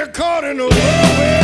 caught in a whirlwind.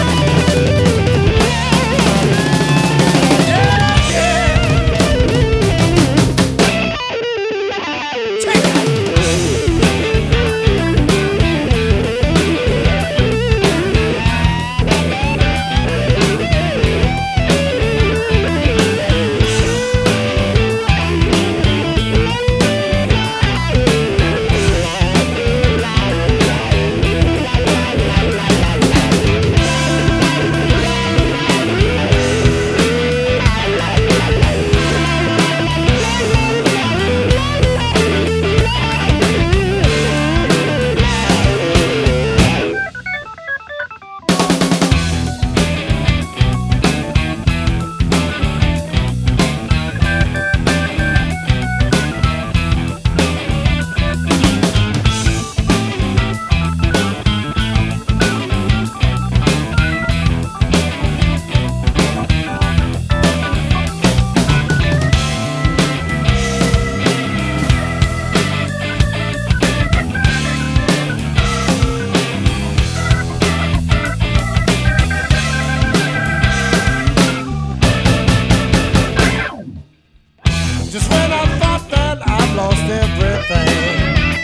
Just when I thought that I'd lost everything,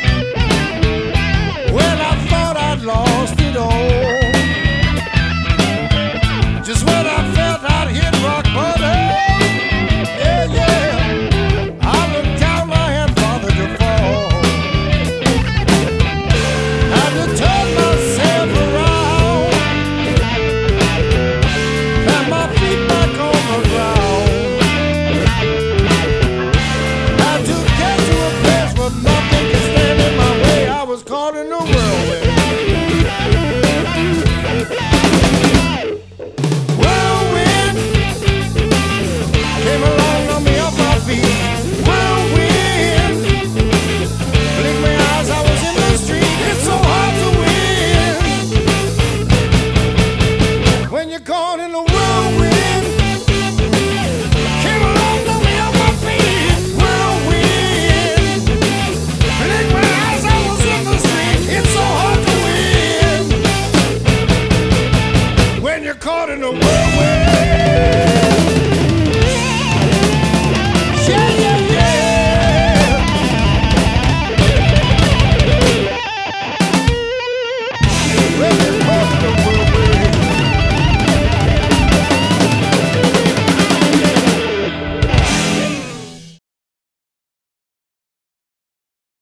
when I thought I'd lost it all, just when I felt I'd hit rock bottom, yeah, yeah, I looked down, my hand farther to fall. Had to turn myself around, plant my feet back on the ground. Caught in the whirlwind. Whirlwind came along on me off my feet. Whirlwind blinked my eyes, I was in the street. It's so hard to win when you're caught in the whirlwind. Came along on me off my feet. Whirlwind blinked my eyes, I was in the street. It's so hard to win when you're caught in a